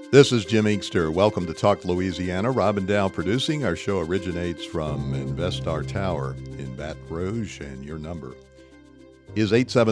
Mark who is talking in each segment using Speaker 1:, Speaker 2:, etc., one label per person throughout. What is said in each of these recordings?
Speaker 1: This is Jim Inkster. Welcome to Talk Louisiana. Robin Dow producing. Our show originates from Investar Tower in Baton Rouge, and your number is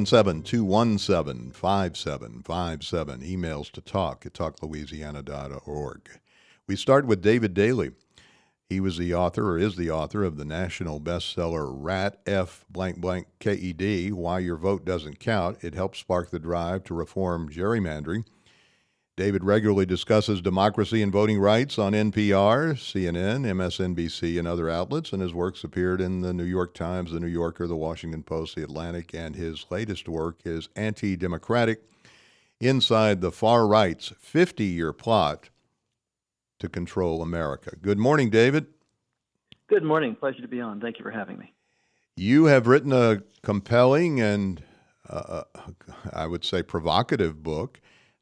Speaker 1: 877-217-5757. Emails to talk at talklouisiana.org. We start with David Daley. He was the author, or is the author, of the national bestseller Rat F blank blank KED, Why Your Vote Doesn't Count. It helped spark the drive to reform gerrymandering. David regularly discusses democracy and voting rights on NPR, CNN, MSNBC, and other outlets, and his works appeared in the New York Times, the New Yorker, the Washington Post, the Atlantic, and his latest work is Anti-Democratic: Inside the Far Right's 50-Year Plot to Control America. Good morning, David.
Speaker 2: Good morning. Pleasure to be on. Thank you for having me.
Speaker 1: You have written a compelling and, I would say, provocative book.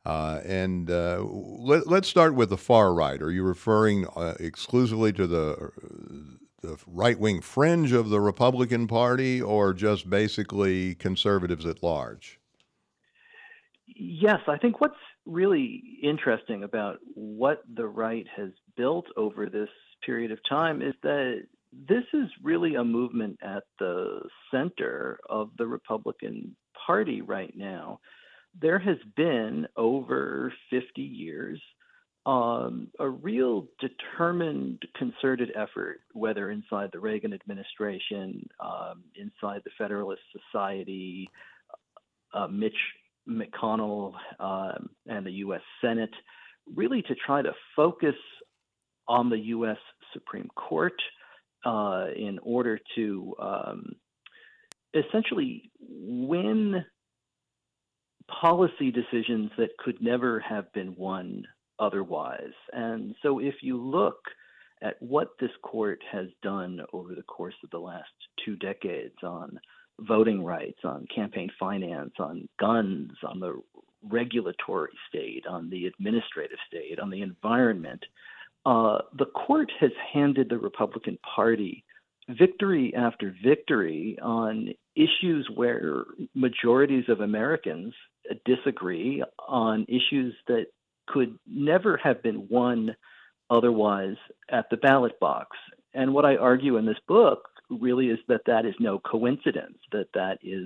Speaker 1: Let's start with the far right. Are you referring exclusively to the right-wing fringe of the Republican Party, or just basically conservatives at large?
Speaker 2: Yes, I think what's really interesting about what the right has built over this period of time is that this is really a movement at the center of the Republican Party right now. There has been, over 50 years, a real determined, concerted effort, whether inside the Reagan administration, inside the Federalist Society, Mitch McConnell, and the U.S. Senate, really to try to focus on the U.S. Supreme Court in order to essentially win policy decisions that could never have been won otherwise. And so if you look at what this court has done over the course of the last 2 decades on voting rights, on campaign finance, on guns, on the regulatory state, on the administrative state, on the environment, the court has handed the Republican Party victory after victory on issues where majorities of Americans disagree, on issues that could never have been won otherwise at the ballot box. And what I argue in this book really is that that is no coincidence, that is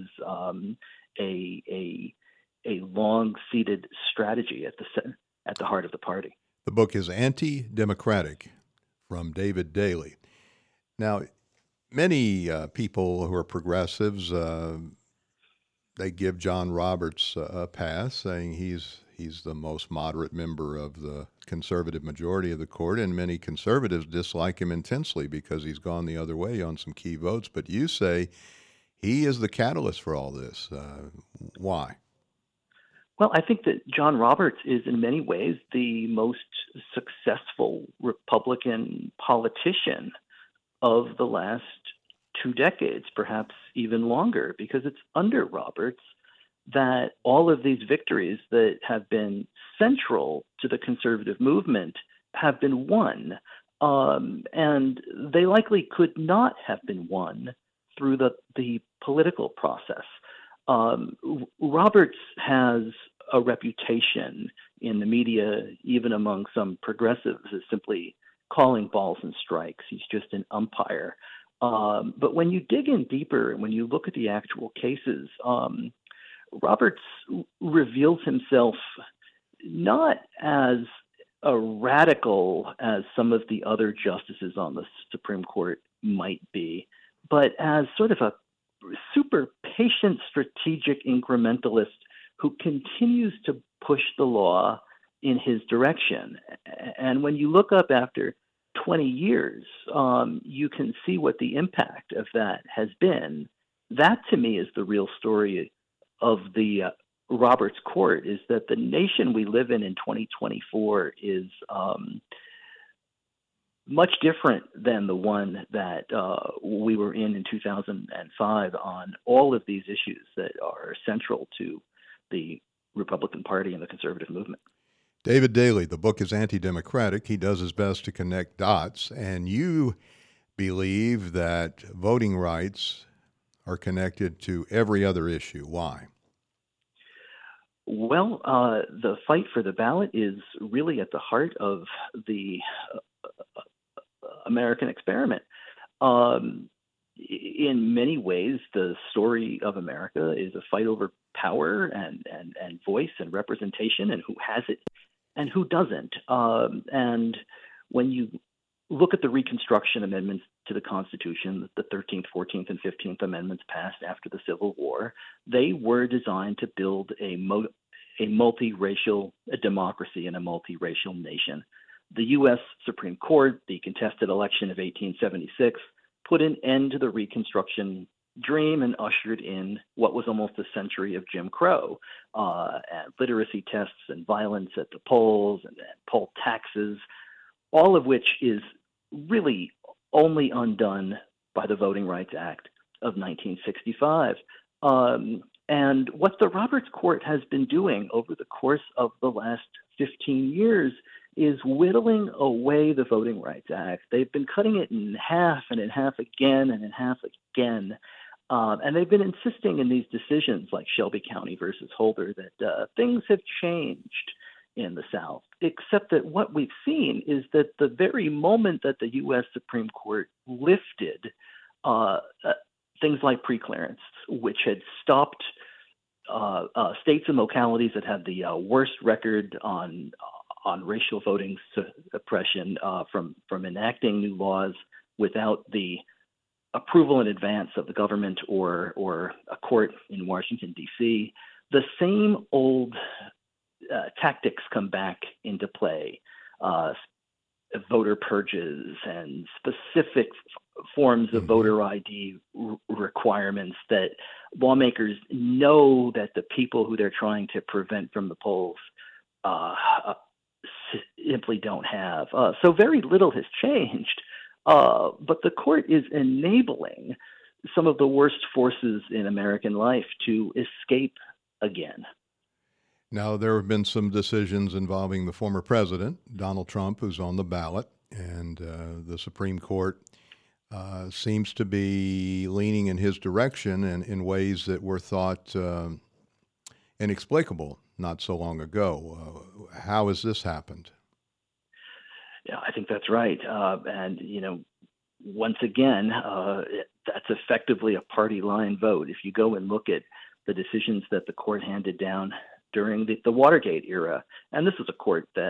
Speaker 2: a long-seated strategy at the heart of the party.
Speaker 1: The book is Anti-Democratic, from David Daley. Now, many people who are progressives, they give John Roberts a pass, saying he's the most moderate member of the conservative majority of the court, and many conservatives dislike him intensely because he's gone the other way on some key votes. But you say he is the catalyst for all this. Why?
Speaker 2: Well, I think that John Roberts is in many ways the most successful Republican politician of the last 2 decades, perhaps even longer, because it's under Roberts that all of these victories that have been central to the conservative movement have been won. And they likely could not have been won through the political process. Roberts has a reputation in the media, even among some progressives, as simply calling balls and strikes. He's just an umpire. But when you dig in deeper and when you look at the actual cases, Roberts reveals himself not as a radical as some of the other justices on the Supreme Court might be, but as sort of a super patient, strategic incrementalist who continues to push the law in his direction. And when you look up after 20 years, you can see what the impact of that has been. That, to me, is the real story of the Roberts Court, is that the nation we live in 2024 is much different than the one that we were in 2005 on all of these issues that are central to the Republican Party and the conservative movement.
Speaker 1: David Daley, the book is Anti-Democratic. He does his best to connect dots, and you believe that voting rights are connected to every other issue. Why?
Speaker 2: Well, the fight for the ballot is really at the heart of the American experiment. Um, in many ways, the story of America is a fight over power and voice and representation and who has it and who doesn't. And when you look at the Reconstruction amendments to the Constitution, the 13th, 14th, and 15th Amendments passed after the Civil War, they were designed to build a multiracial democracy and a multiracial nation. The U.S. Supreme Court, the contested election of 1876, put an end to the Reconstruction dream and ushered in what was almost a century of Jim Crow, and literacy tests and violence at the polls and poll taxes, all of which is really only undone by the Voting Rights Act of 1965. And what the Roberts Court has been doing over the course of the last 15 years is whittling away the Voting Rights Act. They've been cutting it in half and in half again and in half again. And they've been insisting in these decisions like Shelby County versus Holder that things have changed in the South, except that what we've seen is that the very moment that the U.S. Supreme Court lifted things like preclearance, which had stopped states and localities that had the worst record on racial voting suppression from enacting new laws without the approval in advance of the government or a court in Washington, D.C., the same old tactics come back into play. Voter purges and specific forms of voter ID requirements that lawmakers know that the people who they're trying to prevent from the polls simply don't have. So very little has changed, but the court is enabling some of the worst forces in American life to escape again.
Speaker 1: Now, there have been some decisions involving the former president, Donald Trump, who's on the ballot, and the Supreme Court seems to be leaning in his direction and in ways that were thought inexplicable not so long ago. How has this happened?
Speaker 2: Yeah, I think that's right. And, once again, that's effectively a party line vote. If you go and look at the decisions that the court handed down during the Watergate era, and this was a court that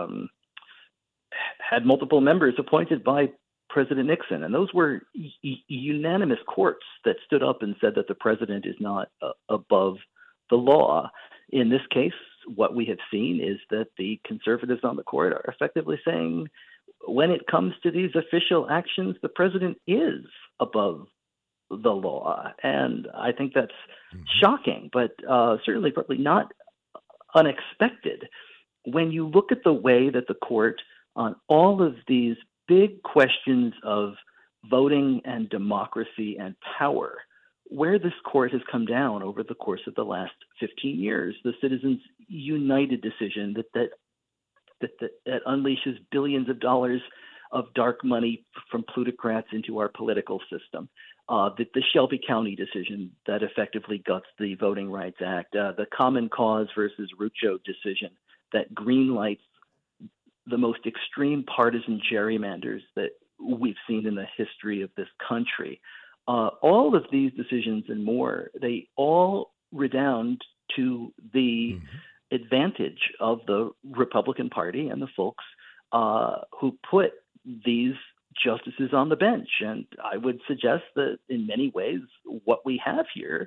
Speaker 2: had multiple members appointed by President Nixon, and those were unanimous courts that stood up and said that the president is not above the law. In this case, what we have seen is that the conservatives on the court are effectively saying, when it comes to these official actions, the president is above the law. And I think that's shocking, but certainly probably not unexpected. When you look at the way that the court on all of these big questions of voting and democracy and power, where this court has come down over the course of the last 15 years, the Citizens United decision that unleashes billions of dollars of dark money from plutocrats into our political system, the Shelby County decision that effectively guts the Voting Rights Act, the Common Cause versus Rucho decision that greenlights the most extreme partisan gerrymanders that we've seen in the history of this country. All of these decisions and more, they all redound to the advantage of the Republican Party and the folks who put these justices on the bench. And I would suggest that in many ways, what we have here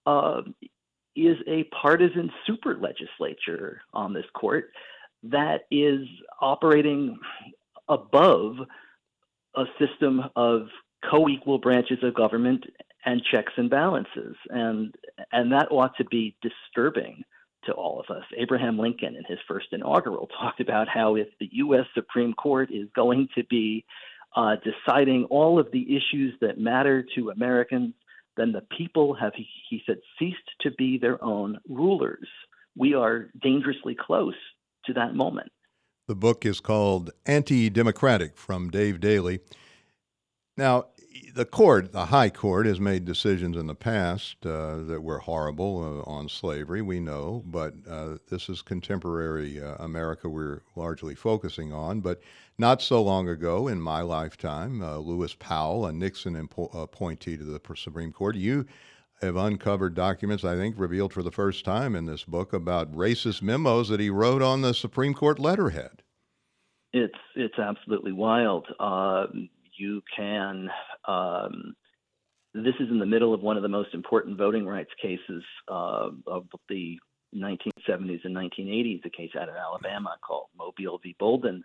Speaker 2: is a partisan super legislature on this court that is operating above a system of co-equal branches of government and checks and balances. And that ought to be disturbing to all of us. Abraham Lincoln, in his first inaugural, talked about how if the U.S. Supreme Court is going to be deciding all of the issues that matter to Americans, then the people have, he said, ceased to be their own rulers. We are dangerously close to that moment.
Speaker 1: The book is called Anti-Democratic from Dave Daley. Now, the high court, has made decisions in the past that were horrible on slavery, we know, but this is contemporary America we're largely focusing on. But not so long ago, in my lifetime, Lewis Powell, a Nixon appointee to the Supreme Court, you have uncovered documents, I think, revealed for the first time in this book about racist memos that he wrote on the Supreme Court letterhead.
Speaker 2: It's absolutely wild. You can. This is in the middle of one of the most important voting rights cases of the 1970s and 1980s, a case out of Alabama called Mobile v. Bolden,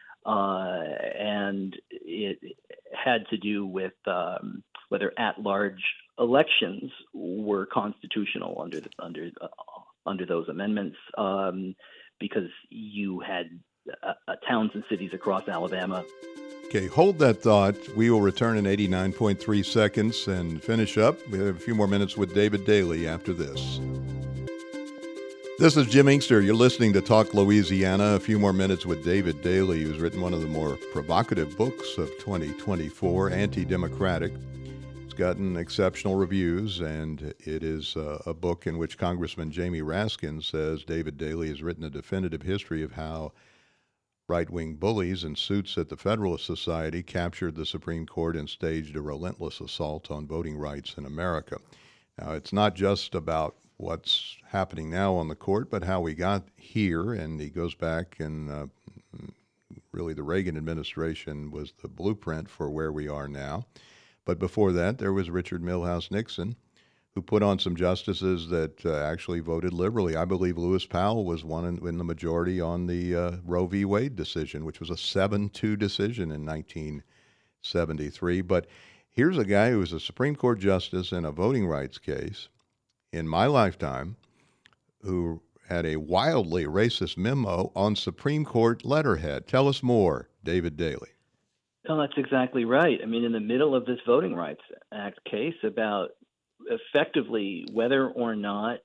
Speaker 2: and it had to do with whether at-large elections were constitutional under those amendments, because you had towns and cities across Alabama.
Speaker 1: Okay, hold that thought. We will return in 89.3 seconds and finish up. We have a few more minutes with David Daley after this. This is Jim Inkster. You're listening to Talk Louisiana. A few more minutes with David Daley, who's written one of the more provocative books of 2024, Anti-Democratic. It's gotten exceptional reviews, and it is a book in which Congressman Jamie Raskin says David Daley has written a definitive history of how right-wing bullies in suits at the Federalist Society captured the Supreme Court and staged a relentless assault on voting rights in America. Now, it's not just about what's happening now on the court, but how we got here, and he goes back and really the Reagan administration was the blueprint for where we are now. But before that, there was Richard Milhous Nixon, who put on some justices that actually voted liberally. I believe Lewis Powell was one in the majority on the Roe v. Wade decision, which was a 7-2 decision in 1973. But here's a guy who was a Supreme Court justice in a voting rights case in my lifetime who had a wildly racist memo on Supreme Court letterhead. Tell us more, David Daley.
Speaker 2: Oh, that's exactly right. I mean, in the middle of this Voting Rights Act case about effectively whether or not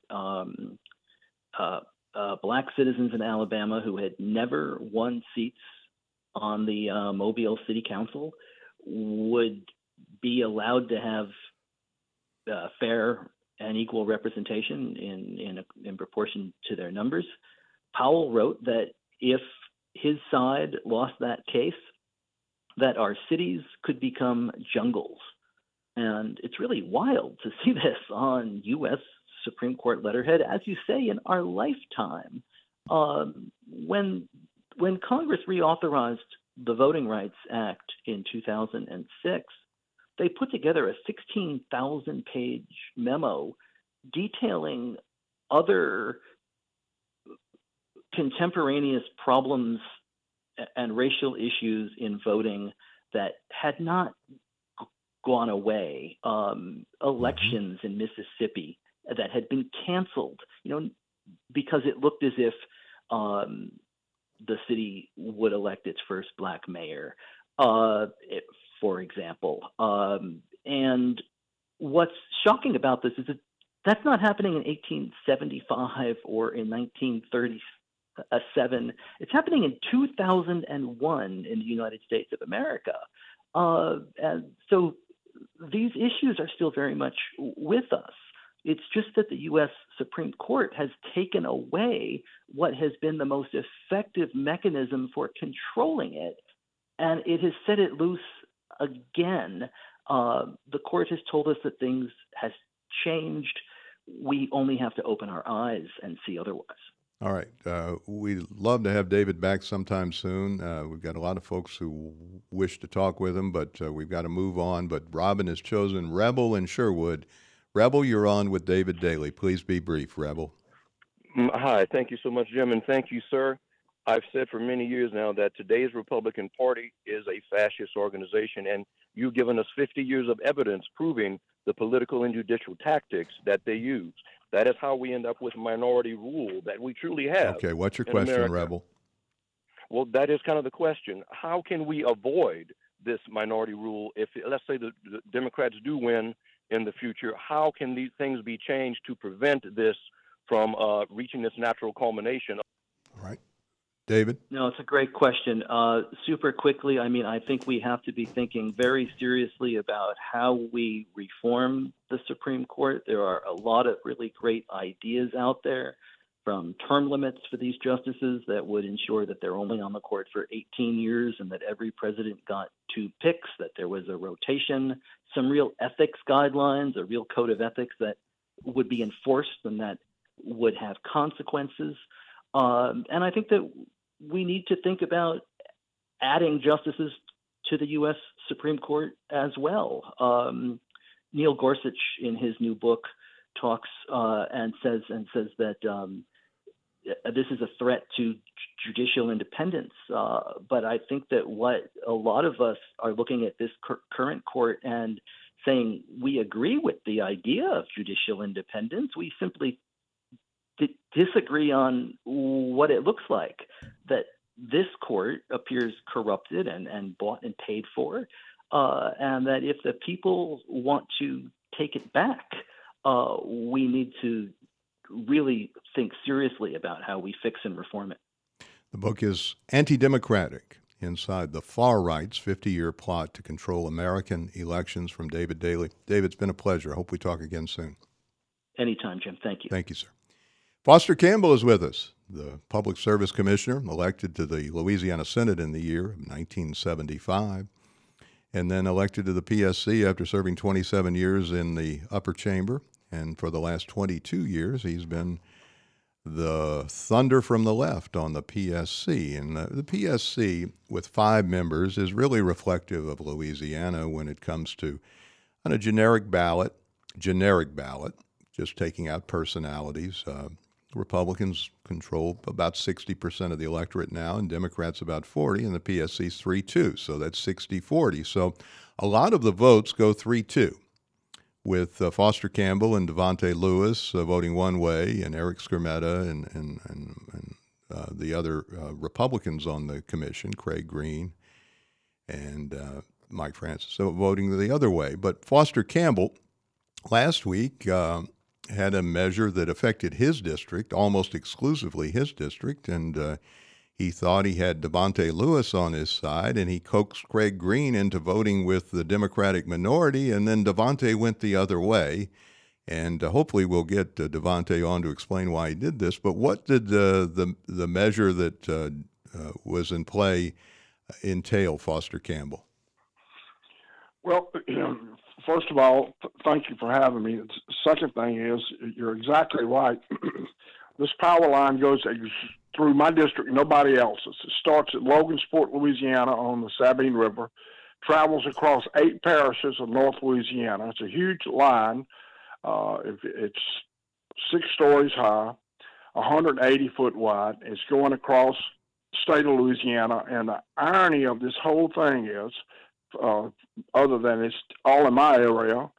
Speaker 2: black citizens in Alabama who had never won seats on the Mobile City Council would be allowed to have fair and equal representation in proportion to their numbers. Powell wrote that if his side lost that case, that our cities could become jungles. And it's really wild to see this on U.S. Supreme Court letterhead, as you say, in our lifetime. When Congress reauthorized the Voting Rights Act in 2006, they put together a 16,000-page memo detailing other contemporaneous problems and racial issues in voting that had not gone away. Elections in Mississippi that had been canceled, because it looked as if the city would elect its first black mayor, for example. And what's shocking about this is that that's not happening in 1875 or in 1937. It's happening in 2001 in the United States of America. And so these issues are still very much with us. It's just that the U.S. Supreme Court has taken away what has been the most effective mechanism for controlling it, and it has set it loose again. The court has told us that things has changed. We only have to open our eyes and see otherwise.
Speaker 1: All right. We'd love to have David back sometime soon. We've got a lot of folks who wish to talk with him, but we've got to move on. But Robin has chosen Rebel in Sherwood. Rebel, you're on with David Daley. Please be brief, Rebel.
Speaker 3: Hi. Thank you so much, Jim, and thank you, sir. I've said for many years now that today's Republican Party is a fascist organization, and you've given us 50 years of evidence proving the political and judicial tactics that they use. That is how we end up with minority rule that we truly have.
Speaker 1: Okay, what's your question,
Speaker 3: America.
Speaker 1: Rebel?
Speaker 3: Well, that is kind of the question. How can we avoid this minority rule if, let's say, the Democrats do win in the future? How can these things be changed to prevent this from reaching this natural culmination?
Speaker 1: All right. David?
Speaker 2: No, it's a great question. Super quickly, I mean, I think we have to be thinking very seriously about how we reform the Supreme Court. There are a lot of really great ideas out there, from term limits for these justices that would ensure that they're only on the court for 18 years and that every president got 2 picks, that there was a rotation, some real ethics guidelines, a real code of ethics that would be enforced and that would have consequences. And I think that we need to think about adding justices to the U.S. Supreme Court as well. Neil Gorsuch, in his new book, talks and says that this is a threat to judicial independence. But I think that what a lot of us are looking at this current court and saying we agree with the idea of judicial independence. We simply disagree on what it looks like, that this court appears corrupted and bought and paid for, and that if the people want to take it back, we need to really think seriously about how we fix and reform it.
Speaker 1: The book is Anti-Democratic: Inside the Far Right's 50-Year Plot to Control American Elections, from David Daley. David, it's been a pleasure. I hope we talk again soon.
Speaker 2: Anytime, Jim. Thank you.
Speaker 1: Thank you, sir. Foster Campbell is with us, the Public Service Commissioner, elected to the Louisiana Senate in the year of 1975, and then elected to the PSC after serving 27 years in the upper chamber. And for the last 22 years, he's been the thunder from the left on the PSC. And the PSC, with 5 members, is really reflective of Louisiana when it comes to, on a generic ballot, just taking out personalities. Republicans control about 60% of the electorate now, and Democrats about 40%, and the PSC's 3-2, so that's 60-40. So a lot of the votes go 3-2, with Foster Campbell and Devontae Lewis voting one way, and Eric Skermetta and the other Republicans on the commission, Craig Green and Mike Francis, voting the other way. But Foster Campbell last week had a measure that affected his district, almost exclusively his district, and he thought he had Devontae Lewis on his side, and he coaxed Craig Green into voting with the Democratic minority, and then Devontae went the other way. And hopefully we'll get Devontae on to explain why he did this. But what did the measure that was in play entail, Foster Campbell?
Speaker 4: Well, first of all, thank you for having me. The second thing is, you're exactly right. This power line goes through my district, nobody else's. It starts at Logansport, Louisiana, on the Sabine River, travels across 8 parishes of North Louisiana. It's a huge line. It's 6 stories high, 180 foot wide. It's going across the state of Louisiana. And the irony of this whole thing is, other than it's all in my area,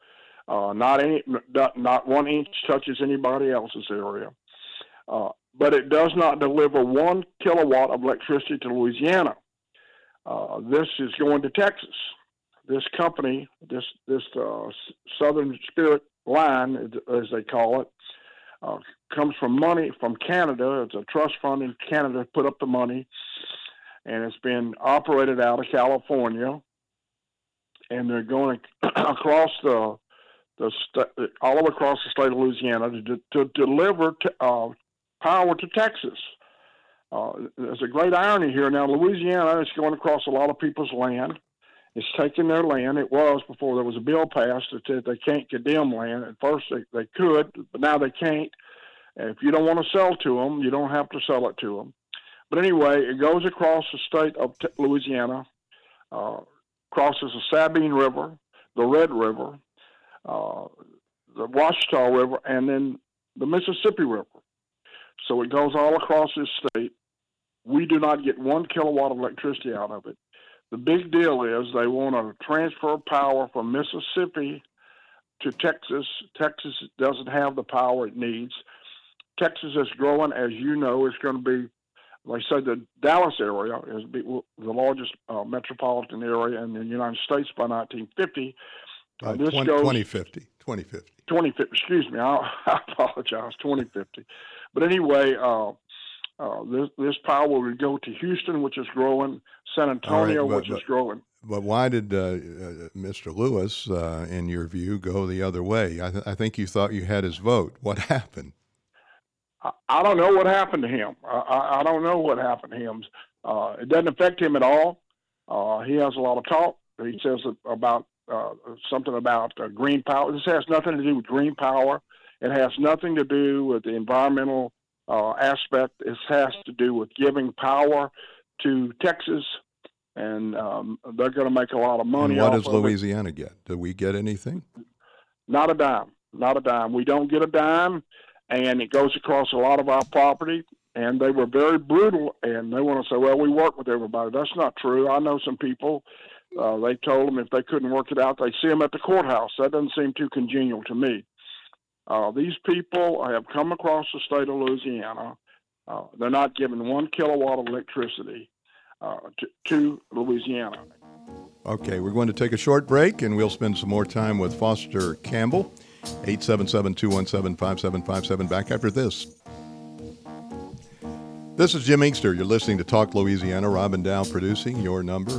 Speaker 4: not 1 inch touches anybody else's area. But it does not deliver 1 kilowatt of electricity to Louisiana. This is going to Texas. This company, this Southern Spirit line, as they call it, comes from money from Canada. It's a trust fund in Canada put up the money, and it's been operated out of California. And they're going across all across the state of Louisiana to deliver power to Texas. There's a great irony here. Now, Louisiana is going across a lot of people's land. It's taking their land. It was before there was a bill passed that said they can't condemn land. At first they could, but now they can't. And if you don't want to sell to them, you don't have to sell it to them. But anyway, it goes across the state of Louisiana, crosses the Sabine River, the Red River, the Ouachita River, and then the Mississippi River. So it goes all across this state. We do not get 1 kilowatt of electricity out of it. The big deal is they want to transfer power from Mississippi to Texas. Texas doesn't have the power it needs. Texas is growing, as you know. It's going to be, like I said, the Dallas area is the largest metropolitan area in the United States by 1950.
Speaker 1: 2050.
Speaker 4: 2050, excuse me. I apologize, 2050. But anyway, This power would go to Houston, which is growing, San Antonio, which is growing.
Speaker 1: But why did Mr. Lewis, in your view, go the other way? I think you thought you had his vote. What happened?
Speaker 4: I don't know what happened to him. I don't know what happened to him. It doesn't affect him at all. He has a lot of talk. He says about something about green power. This has nothing to do with green power. It has nothing to do with the environmental aspect. It has to do with giving power to Texas, and they're going to make a lot of money.
Speaker 1: And what does Louisiana get? Do we get anything?
Speaker 4: Not a dime. Not a dime. We don't get a dime, and it goes across a lot of our property. And they were very brutal, and they want to say, well, we work with everybody. That's not true. I know some people, they told them if they couldn't work it out, they'd see them at the courthouse. That doesn't seem too congenial to me. These people have come across the state of Louisiana. They're not giving 1 kilowatt of electricity to Louisiana.
Speaker 1: Okay, we're going to take a short break, and we'll spend some more time with Foster Campbell. 877-217-5757. Back after this. This is Jim Inkster. You're listening to Talk Louisiana. Robin Dow producing. Your number,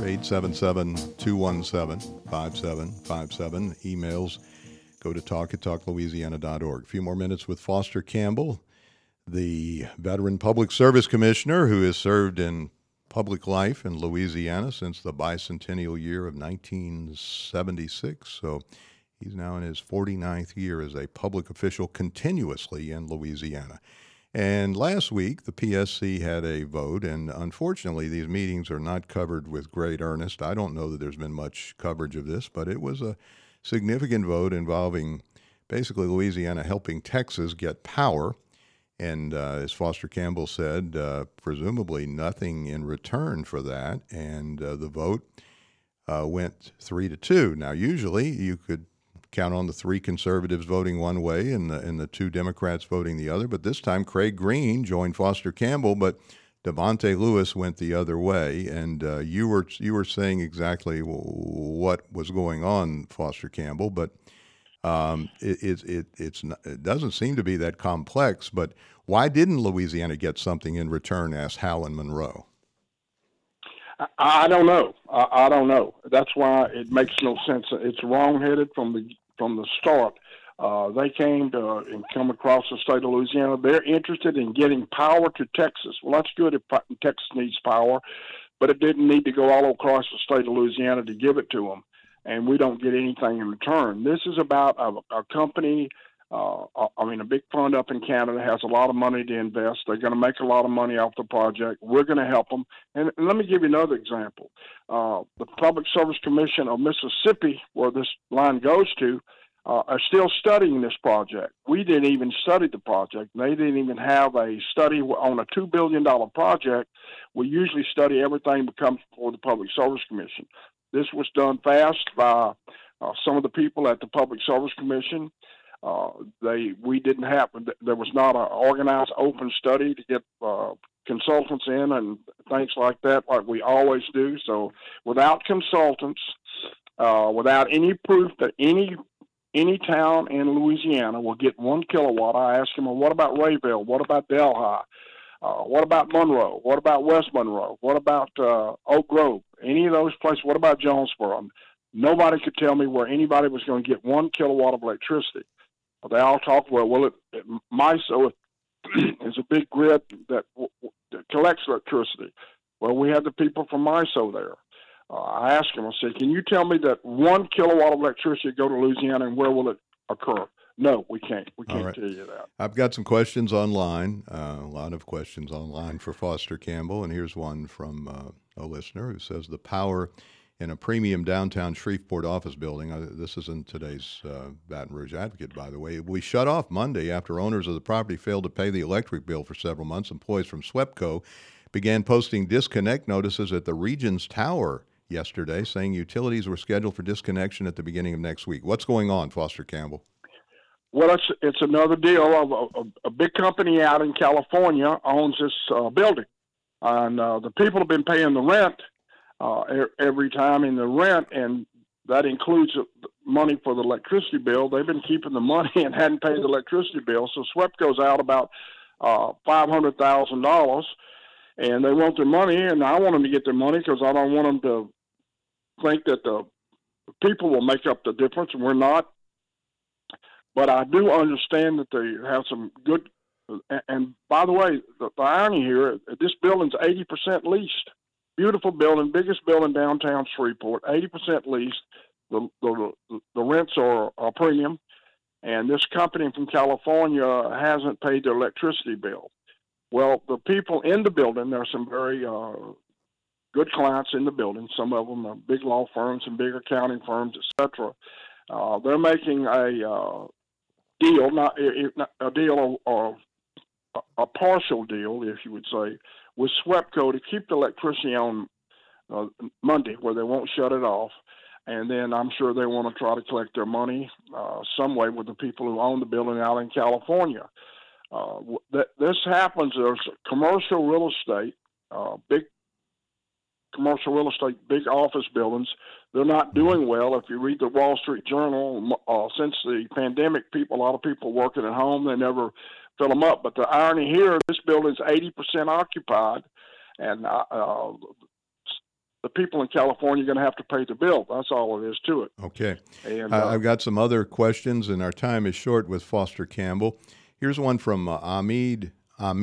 Speaker 1: 877-217-5757. Emails, go to talk@talklouisiana.org. A few more minutes with Foster Campbell, the veteran public service commissioner who has served in public life in Louisiana since the bicentennial year of 1976. So he's now in his 49th year as a public official continuously in Louisiana. And last week, the PSC had a vote, and unfortunately, these meetings are not covered with great earnest. I don't know that there's been much coverage of this, but it was a significant vote involving basically Louisiana helping Texas get power. And as Foster Campbell said, presumably nothing in return for that. And the vote went 3-2. Now, usually you could count on the 3 conservatives voting one way and the 2 Democrats voting the other. But this time, Craig Green joined Foster Campbell, but Devontae Lewis went the other way. And you were saying exactly what was going on, Foster Campbell. But it doesn't seem to be that complex. But why didn't Louisiana get something in return? Asked Howland Monroe.
Speaker 4: I don't know. I don't know. That's why it makes no sense. It's wrongheaded from the start. They came to and come across the state of Louisiana. They're interested in getting power to Texas. Well, that's good if Texas needs power, but it didn't need to go all across the state of Louisiana to give it to them, and we don't get anything in return. This is about a company, a big fund up in Canada has a lot of money to invest. They're going to make a lot of money off the project. We're going to help them. And let me give you another example. The Public Service Commission of Mississippi, where this line goes to, are still studying this project. We didn't even study the project. They didn't even have a study on a $2 billion project. We usually study everything that comes before the Public Service Commission. This was done fast by some of the people at the Public Service Commission. There was not an organized open study to get consultants in and things like that, like we always do. So without consultants, without any proof that any town in Louisiana will get 1 kilowatt, I asked him, well, what about Rayville? What about Delhi? What about Monroe? What about West Monroe? What about Oak Grove? Any of those places? What about Jonesboro? Nobody could tell me where anybody was going to get 1 kilowatt of electricity. They all talk MISO is a big grid that collects electricity. Well, we had the people from MISO there. I asked them, I said, can you tell me that 1 kilowatt of electricity go to Louisiana and where will it occur? No, we can't. We can't tell you that.
Speaker 1: I've got some questions online, a lot of questions online for Foster Campbell, and here's one from a listener who says the power in a premium downtown Shreveport office building, this is in today's Baton Rouge Advocate, by the way, we shut off Monday after owners of the property failed to pay the electric bill for several months. Employees from SWEPCO began posting disconnect notices at the Regions Tower yesterday, saying utilities were scheduled for disconnection at the beginning of next week. What's going on, Foster Campbell?
Speaker 4: Well, it's another deal. A big company out in California owns this building, and the people have been paying the rent every time in the rent, and that includes money for the electricity bill. They've been keeping the money and hadn't paid the electricity bill. So SWEPCO's out about $500,000, and they want their money, and I want them to get their money because I don't want them to think that the people will make up the difference, and we're not. But I do understand that they have some good. And by the way, the irony here, this building's 80% leased. Beautiful building, biggest building downtown Shreveport, 80% leased. The rents are a premium, and this company from California hasn't paid their electricity bill. Well, the people in the building, there are some very good clients in the building. Some of them are big law firms and big accounting firms, etc. They're making a deal, not a deal or a partial deal, if you would say, with SWEPCO to keep the electricity on Monday, where they won't shut it off. And then I'm sure they want to try to collect their money some way with the people who own the building out in California. This happens. There's commercial real estate, big commercial real estate, big office buildings. They're not doing well. If you read the Wall Street Journal, since the pandemic, a lot of people working at home, they never fill them up. But the irony here, this building's 80% occupied, and the people in California are going to have to pay the bill. That's all it is to it.
Speaker 1: Okay.
Speaker 4: And
Speaker 1: I've got some other questions, and our time is short with Foster Campbell. Here's one from Ami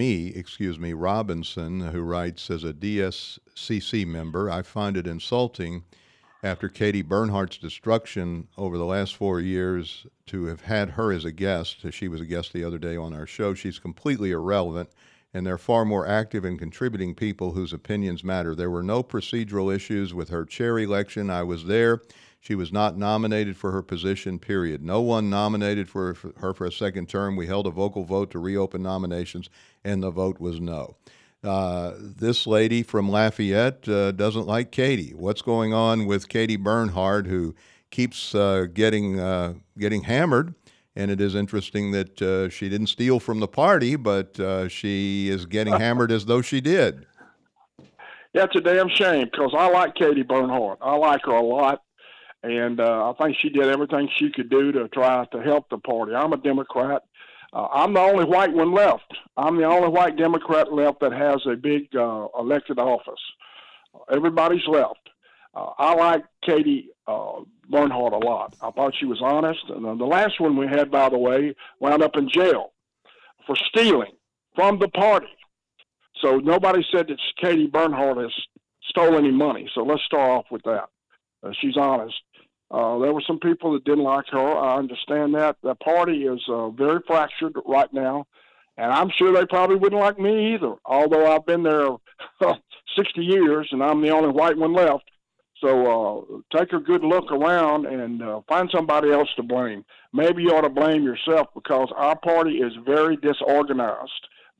Speaker 1: Robinson, who writes, as a DSCC member, I find it insulting after Katie Bernhardt's destruction over the last 4 years to have had her as a guest. She was a guest the other day on our show. She's completely irrelevant, and there are far more active and contributing people whose opinions matter. There were no procedural issues with her chair election. I was there. She was not nominated for her position, period. No one nominated for her for a second term. We held a vocal vote to reopen nominations, and the vote was no. This lady from Lafayette doesn't like Katie. What's going on with Katie Bernhardt, who keeps getting hammered? And it is interesting that she didn't steal from the party, but she is getting hammered as though she did.
Speaker 4: Yeah, it's a damn shame because I like Katie Bernhardt. I like her a lot. And I think she did everything she could do to try to help the party. I'm a Democrat. I'm the only white one left. I'm the only white Democrat left that has a big elected office. Everybody's left. I like Katie Bernhardt a lot. I thought she was honest. And the last one we had, by the way, wound up in jail for stealing from the party. So nobody said that Katie Bernhardt has stolen any money. So let's start off with that. She's honest. There were some people that didn't like her. I understand that. The party is very fractured right now, and I'm sure they probably wouldn't like me either, although I've been there 60 years, and I'm the only white one left. So take a good look around and find somebody else to blame. Maybe you ought to blame yourself because our party is very disorganized,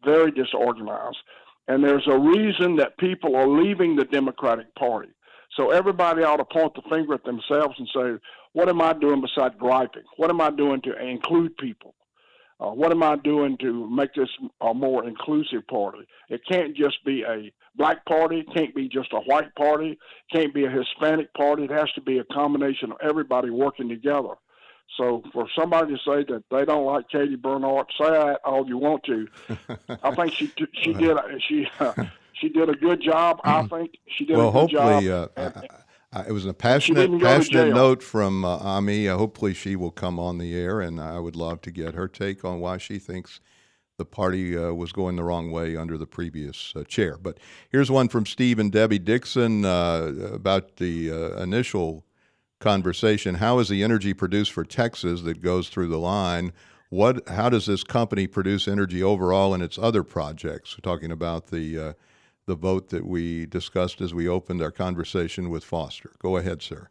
Speaker 4: and there's a reason that people are leaving the Democratic Party. So everybody ought to point the finger at themselves and say, what am I doing besides griping? What am I doing to include people? What am I doing to make this a more inclusive party? It can't just be a black party. It can't be just a white party. It can't be a Hispanic party. It has to be a combination of everybody working together. So for somebody to say that they don't like Katie Bernhardt, say that all you want to. I think she did a good job. I think she did a good job.
Speaker 1: Well, hopefully, it was a passionate note from Ami. Hopefully she will come on the air, and I would love to get her take on why she thinks the party was going the wrong way under the previous chair. But here's one from Steve and Debbie Dixon about the initial conversation. How is the energy produced for Texas that goes through the line? How does this company produce energy overall in its other projects? We're talking about the vote that we discussed as we opened our conversation with Foster. Go ahead, sir.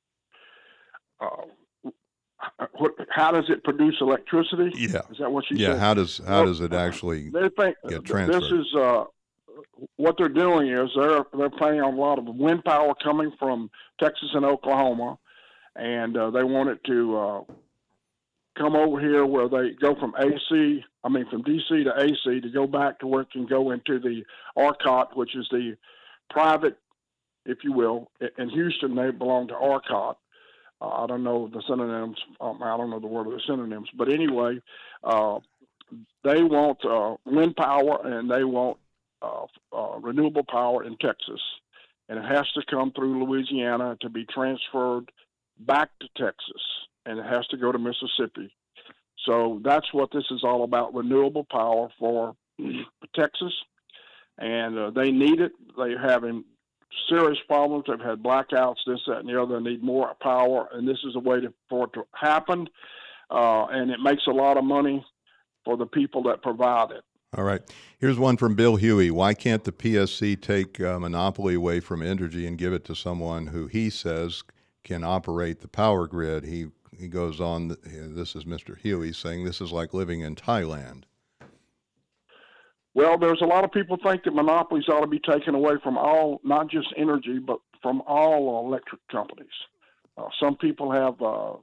Speaker 4: How does it produce electricity?
Speaker 1: Yeah.
Speaker 4: Is that what you said?
Speaker 1: Yeah. How does it actually get transferred?
Speaker 4: This is what they're doing is they're planning on a lot of wind power coming from Texas and Oklahoma, and they want it to come over here where they go from from DC to AC to go back to where it can go into the ERCOT, which is the private, if you will. In Houston, they belong to ERCOT. I don't know the synonyms. I don't know the word of the synonyms, but anyway, they want wind power and they want renewable power in Texas, and it has to come through Louisiana to be transferred back to Texas, and it has to go to Mississippi. So that's what this is all about: renewable power for Texas, and they need it. They're having serious problems. They've had blackouts, this, that, and the other. They need more power, and this is a way for it to happen. And it makes a lot of money for the people that provide it.
Speaker 1: All right. Here's one from Bill Huey. Why can't the PSC take monopoly away from Entergy and give it to someone who he says can operate the power grid? He goes on, this is Mr. Huey, saying this is like living in Thailand.
Speaker 4: Well, there's a lot of people think that monopolies ought to be taken away from all, not just energy, but from all electric companies. Some people have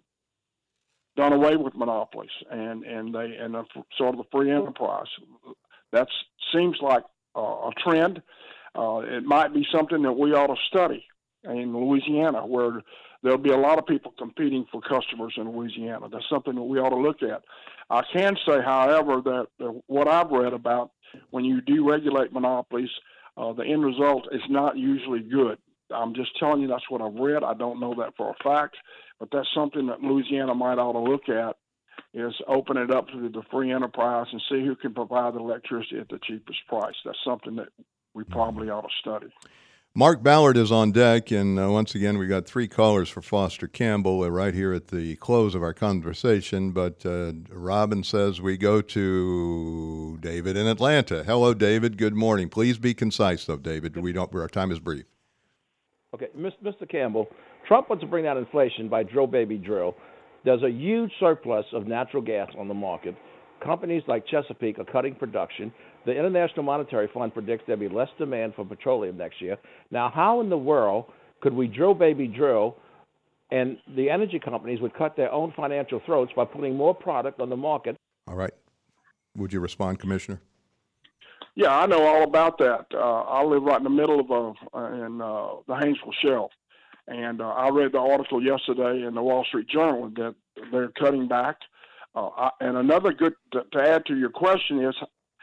Speaker 4: done away with monopolies and sort of the free enterprise. That seems like a trend. It might be something that we ought to study in Louisiana, where there'll be a lot of people competing for customers in Louisiana. That's something that we ought to look at. I can say, however, that what I've read about when you deregulate monopolies, the end result is not usually good. I'm just telling you that's what I've read. I don't know that for a fact, but that's something that Louisiana might ought to look at, is open it up to the free enterprise and see who can provide the electricity at the cheapest price. That's something that we probably ought to study.
Speaker 1: Mark Ballard is on deck, and once again, we got 3 callers for Foster Campbell right here at the close of our conversation. But Robin says we go to David in Atlanta. Hello, David. Good morning. Please be concise, though, David. Our time is brief.
Speaker 5: Okay, Mr. Campbell, Trump wants to bring down inflation by drill, baby, drill. There's a huge surplus of natural gas on the market. Companies like Chesapeake are cutting production. The International Monetary Fund predicts there'll be less demand for petroleum next year. Now, how in the world could we drill, baby, drill, and the energy companies would cut their own financial throats by putting more product on the market?
Speaker 1: All right. Would you respond, Commissioner?
Speaker 4: Yeah, I know all about that. I live right in the middle of the Haynesville Shale. And I read the article yesterday in the Wall Street Journal that they're cutting back. And another good, to add to your question is,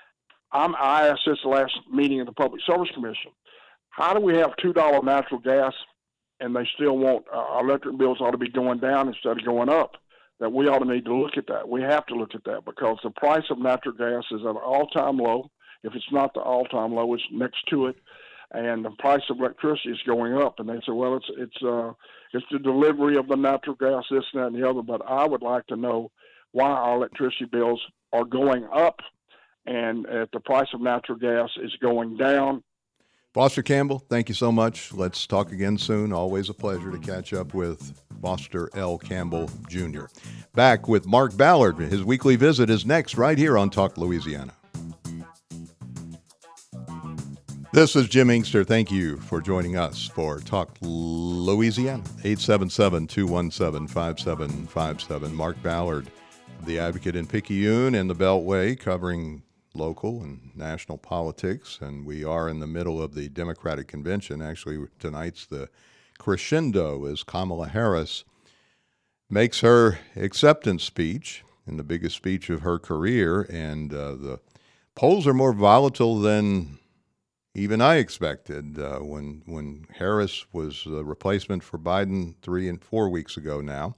Speaker 4: I asked this last meeting of the Public Service Commission, how do we have $2 natural gas and they still want our electric bills ought to be going down instead of going up? That we ought to need to look at that. We have to look at that because the price of natural gas is at an all-time low. If it's not the all-time low, it's next to it. And the price of electricity is going up. And they say, well, it's the delivery of the natural gas, this, and that, and the other. But I would like to know why our electricity bills are going up and the price of natural gas is going down.
Speaker 1: Foster Campbell, thank you so much. Let's talk again soon. Always a pleasure to catch up with Foster L. Campbell, Jr. Back with Mark Ballard. His weekly visit is next right here on Talk Louisiana. This is Jim Inkster. Thank you for joining us for Talk Louisiana. 877-217-5757. Mark Ballard, the advocate in Picayune and the Beltway, covering local and national politics. And we are in the middle of the Democratic Convention. Actually, tonight's the crescendo as Kamala Harris makes her acceptance speech, and the biggest speech of her career. And the polls are more volatile than even I expected. When Harris was the replacement for Biden 3 and 4 weeks ago now,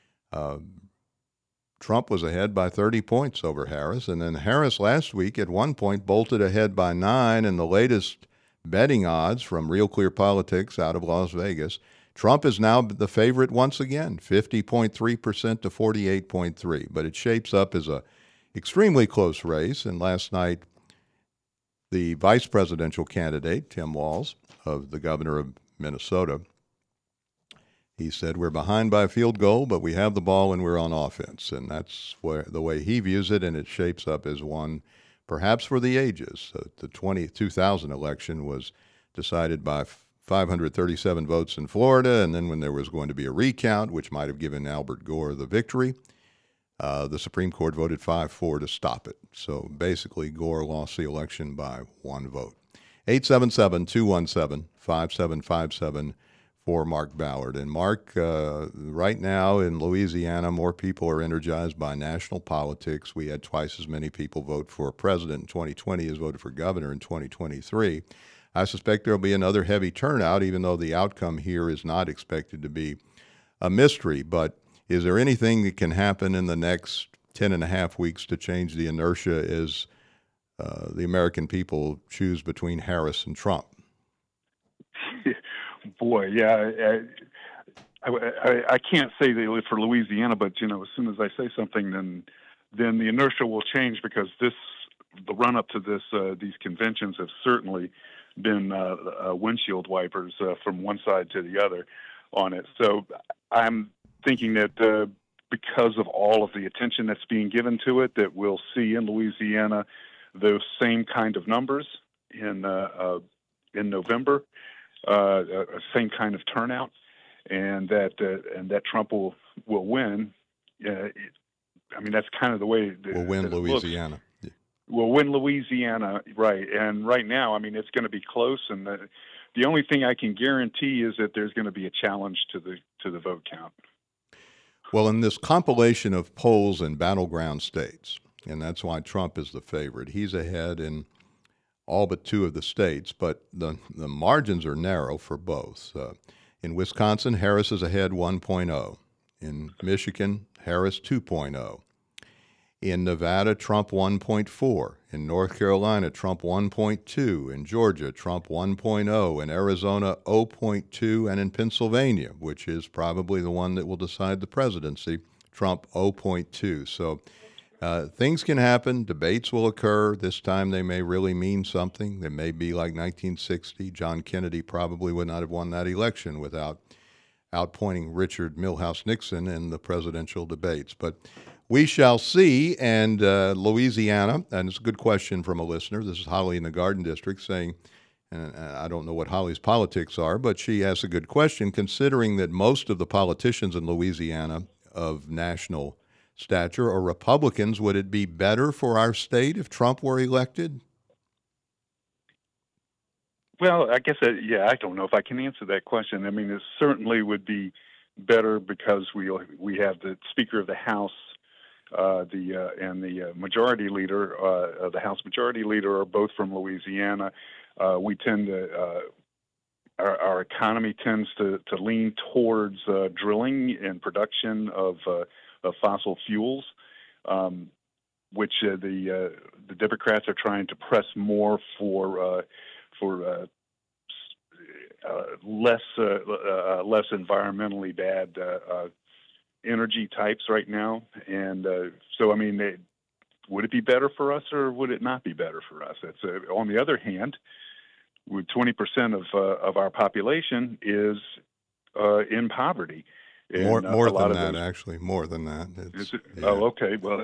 Speaker 1: Trump was ahead by 30 points over Harris. And then Harris last week at one point bolted ahead by 9. And the latest betting odds from Real Clear Politics out of Las Vegas, Trump is now the favorite once again, 50.3% to 48.3%. But it shapes up as a extremely close race. And last night, the vice presidential candidate, Tim Walz, of the governor of Minnesota, he said, we're behind by a field goal, but we have the ball and we're on offense. And that's the way he views it, and it shapes up as one perhaps for the ages. The 2000 election was decided by 537 votes in Florida, and then when there was going to be a recount, which might have given Albert Gore the victory, the Supreme Court voted 5-4 to stop it. So basically, Gore lost the election by 1 vote. 877-217-5757 for Mark Ballard. And Mark, right now in Louisiana, more people are energized by national politics. We had twice as many people vote for president in 2020 as voted for governor in 2023. I suspect there'll be another heavy turnout, even though the outcome here is not expected to be a mystery. But is there anything that can happen in the next 10 and a half weeks to change the inertia as the American people choose between Harris and Trump?
Speaker 6: Boy, yeah. I can't say that for Louisiana, but as soon as I say something, then the inertia will change, because the run up to these conventions have certainly been windshield wipers from one side to the other on it. So I'm thinking that because of all of the attention that's being given to it, that we'll see in Louisiana those same kind of numbers in November, same kind of turnout, and that Trump will win. That's kind of the way
Speaker 1: we'll win Louisiana.
Speaker 6: We'll win Louisiana, right? And right now, it's going to be close, and the only thing I can guarantee is that there's going to be a challenge to the vote count.
Speaker 1: Well, in this compilation of polls in battleground states, and that's why Trump is the favorite, he's ahead in all but two of the states, but the margins are narrow for both. In Wisconsin, Harris is ahead 1.0. In Michigan, Harris 2.0. In Nevada, Trump 1.4. In North Carolina, Trump 1.2. In Georgia, Trump 1.0. In Arizona, 0.2. And in Pennsylvania, which is probably the one that will decide the presidency, Trump 0.2. So things can happen. Debates will occur. This time they may really mean something. They may be like 1960. John Kennedy probably would not have won that election without outpointing Richard Milhouse Nixon in the presidential debates. But we shall see. And Louisiana, and it's a good question from a listener. This is Holly in the Garden District saying, and I don't know what Holly's politics are, but she asks a good question, considering that most of the politicians in Louisiana of national stature are Republicans. Would it be better for our state if Trump were elected?
Speaker 6: Well, I guess, I don't know if I can answer that question. It certainly would be better, because we have the Speaker of the House, and the Majority Leader, the House Majority Leader, are both from Louisiana. We tend to, our economy tends to lean towards drilling and production of fossil fuels, which the Democrats are trying to press more for less environmentally bad energy types right now. And so, would it be better for us, or would it not be better for us? It's on the other hand, with 20% of our population is in poverty.
Speaker 1: And more than that, actually, more than that.
Speaker 6: Yeah. Oh, okay. Well,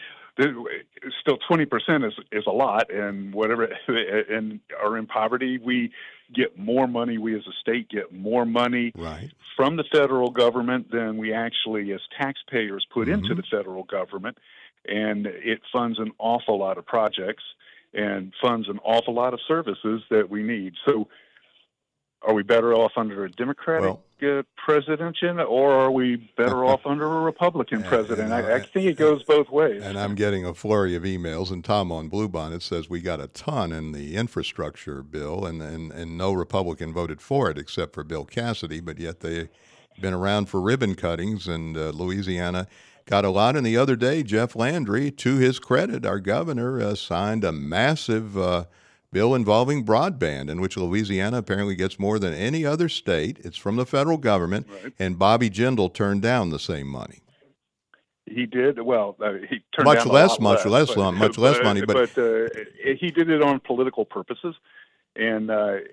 Speaker 6: still 20% is a lot, and whatever, and are in poverty. We get more money. We as a state get more money from the federal government than we actually, as taxpayers, put into the federal government, and it funds an awful lot of projects and funds an awful lot of services that we need. So, are we better off under a Democratic president, or are we better off under a Republican president? I think it goes both ways.
Speaker 1: And I'm getting a flurry of emails, and Tom on Bluebonnet says we got a ton in the infrastructure bill, and no Republican voted for it except for Bill Cassidy, but yet they've been around for ribbon cuttings, and Louisiana got a lot. And the other day, Jeff Landry, to his credit, our governor, signed a massive bill involving broadband, in which Louisiana apparently gets more than any other state. It's from the federal government, and Bobby Jindal turned down the same money.
Speaker 6: He did. Well, he turned
Speaker 1: much
Speaker 6: down
Speaker 1: less
Speaker 6: money,
Speaker 1: but
Speaker 6: he did it on political purposes, and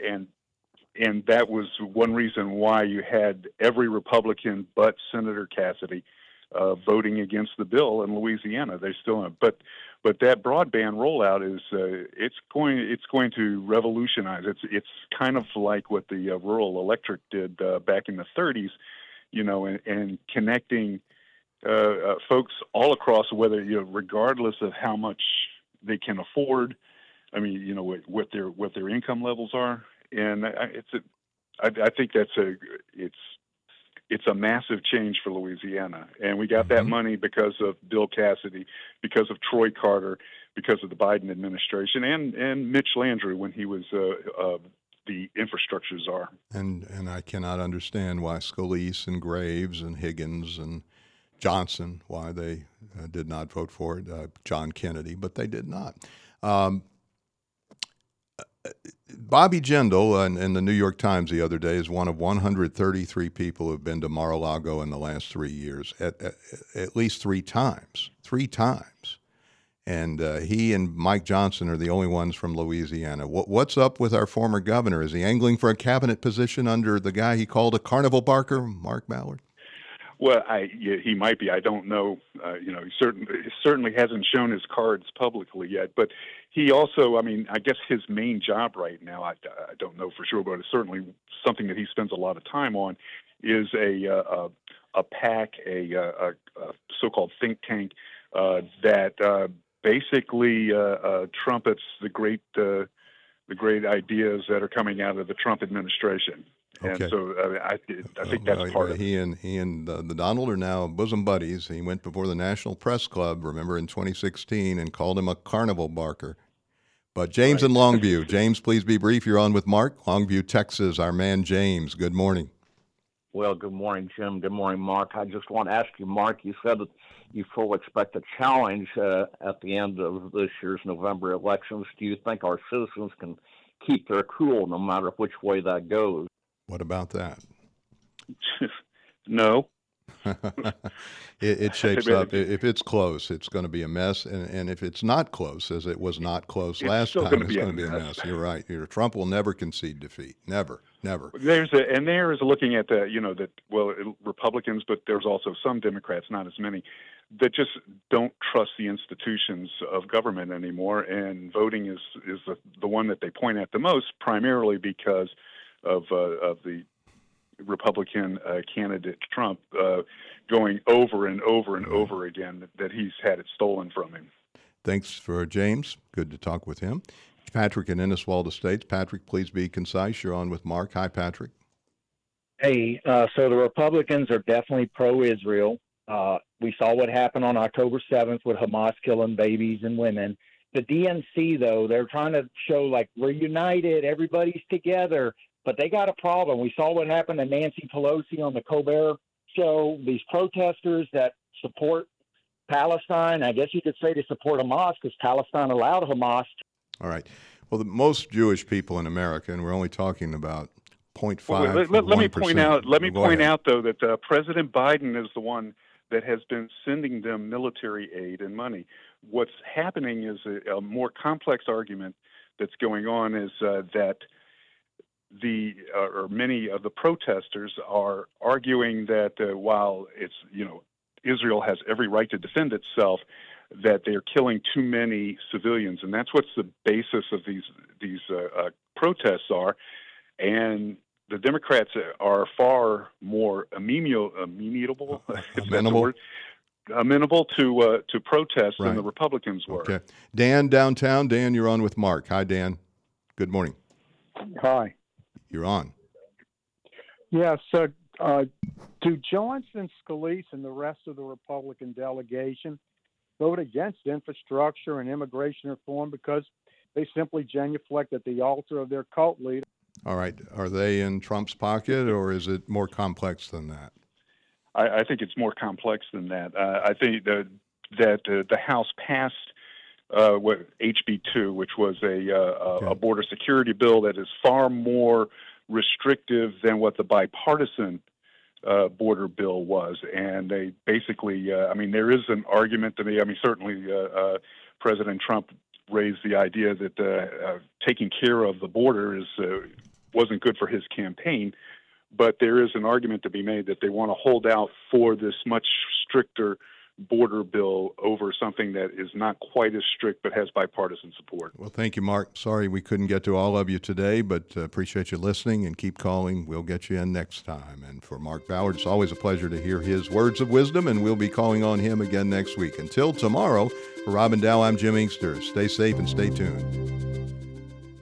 Speaker 6: that was one reason why you had every Republican but Senator Cassidy voting against the bill in Louisiana. They still, but that broadband rollout is it's going to revolutionize. It's kind of like what the rural electric did back in the 30s, and connecting folks all across, whether regardless of how much they can afford. What their income levels are, and I think it's a massive change for Louisiana, and we got that money because of Bill Cassidy, because of Troy Carter, because of the Biden administration, and Mitch Landrieu when he was the infrastructure czar.
Speaker 1: And I cannot understand why Scalise and Graves and Higgins and Johnson, why they did not vote for it, John Kennedy, but they did not. Bobby Jindal in the New York Times the other day is one of 133 people who have been to Mar-a-Lago in the last 3 years, at least three times. And he and Mike Johnson are the only ones from Louisiana. What's up with our former governor? Is he angling for a cabinet position under the guy he called a carnival barker, Mark Ballard?
Speaker 6: Well, he might be. I don't know. He certainly hasn't shown his cards publicly yet. But he also, I guess his main job right now, I don't know for sure, but it's certainly something that he spends a lot of time on, is a PAC, a so-called think tank that basically trumpets the great ideas that are coming out of the Trump administration.
Speaker 1: Okay.
Speaker 6: And so I think that's part of it.
Speaker 1: He and the Donald are now bosom buddies. He went before the National Press Club, remember, in 2016, and called him a carnival barker. But James in Longview. James, please be brief. You're on with Mark. Longview, Texas, our man James. Good morning.
Speaker 7: Well, good morning, Jim. Good morning, Mark. I just want to ask you, Mark, you said that you fully expect a challenge at the end of this year's November elections. Do you think our citizens can keep their cool no matter which way that goes?
Speaker 1: What about that?
Speaker 6: No.
Speaker 1: It shapes up. If it's close, it's going to be a mess. And if it's not close, as it was not close last time, it's going to be a mess. You're right. Trump will never concede defeat. Never.
Speaker 6: There is looking at Republicans, but there's also some Democrats, not as many, that just don't trust the institutions of government anymore. And voting is the one that they point at the most, primarily because of the Republican candidate Trump going over and over and over again that he's had it stolen from him.
Speaker 1: Thanks for James. Good to talk with him. Patrick in Inniswalda Estates. Patrick, please be concise. You're on with Mark. Hi, Patrick.
Speaker 8: Hey, so the Republicans are definitely pro-Israel. We saw what happened on October 7th with Hamas killing babies and women. The DNC, though, they're trying to show like we're united, everybody's together. But they got a problem. We saw what happened to Nancy Pelosi on the Colbert Show. These protesters that support Palestine, I guess you could say they support Hamas because Palestine allowed Hamas.
Speaker 1: All right. Well, the most Jewish people in America, and we're only talking about 0.5%.
Speaker 6: Well, let me point out, though, that President Biden is the one that has been sending them military aid and money. What's happening is a more complex argument that's going on is that many of the protesters are arguing that while it's Israel has every right to defend itself, that they're killing too many civilians, and that's what's the basis of these protests are. And the Democrats are far more amenable to protests than the Republicans were.
Speaker 1: Okay, Dan downtown. Dan, you're on with Mark. Hi, Dan. Good morning.
Speaker 9: Hi.
Speaker 1: You're on.
Speaker 9: Yes. Do Johnson, Scalise, and the rest of the Republican delegation vote against infrastructure and immigration reform because they simply genuflect at the altar of their cult leader?
Speaker 1: All right. Are they in Trump's pocket, or is it more complex than that?
Speaker 6: I think it's more complex than that. I think that the House passed HB 2, which was a border security bill that is far more restrictive than what the bipartisan border bill was. And they basically, there is an argument to me. Certainly President Trump raised the idea that taking care of the border wasn't good for his campaign. But there is an argument to be made that they want to hold out for this much stricter border bill over something that is not quite as strict but has bipartisan support.
Speaker 1: Well, thank you, Mark. Sorry we couldn't get to all of you today, but appreciate you listening and keep calling. We'll get you in next time. And for Mark Ballard, it's always a pleasure to hear his words of wisdom, and we'll be calling on him again next week. Until tomorrow, for Robin Dow, I'm Jim Inkster. Stay safe and stay tuned.